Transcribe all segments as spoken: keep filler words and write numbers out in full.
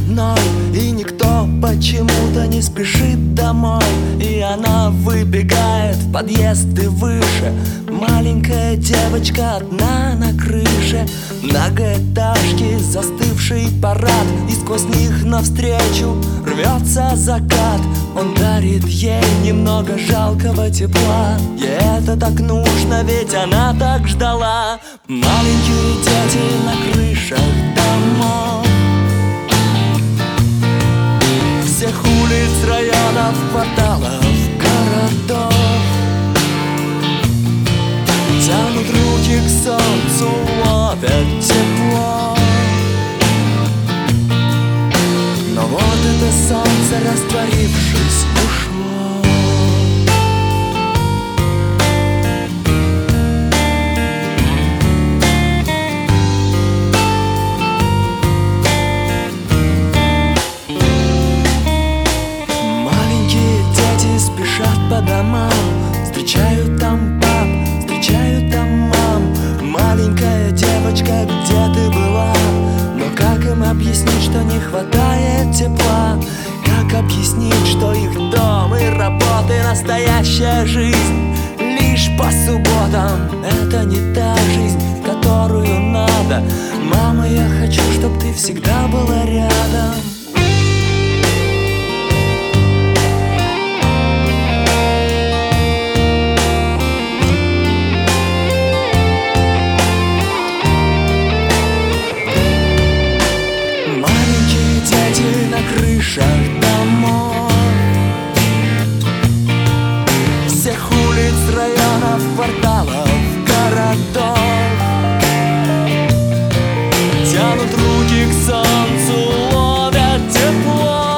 одной, и никто почему-то не спешит домой. И она выбегает в подъезд и выше. Маленькая девочка одна на крыше. Многоэтажки, застывший парад, и сквозь них навстречу рвется закат. Он дарит ей немного жалкого тепла. Ей это так нужно, ведь она так ждала. Маленькие дети на крышах домов всех улиц, районов, кварталов, городов тянут руки к солнцу, ловят тепло. Но вот это солнце, растворившись, ушло. Маленькие дети спешат по домам, встречают там пап, встречают там мам. Маленькая девочка, где ты была? Но как им объяснить, что не хватает тепла? Как объяснить, что их дом и работа и настоящая жизнь лишь по субботам? Это не та жизнь, которую надо. Мама, я хочу, чтоб ты всегда была рядом. На крышах домов всех улиц, районов, кварталов, городов тянут руки к солнцу, ловят тепло.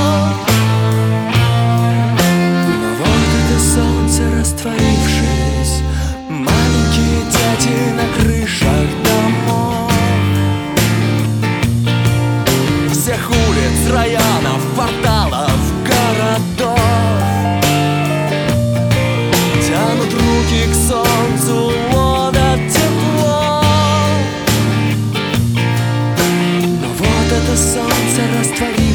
Но вот это солнце, растворившись, маленькие дети на крышах домов всех улиц, районов, кварталов, городов тянут руки к солнцу, ловят тепло. Но вот это солнце, растворилось.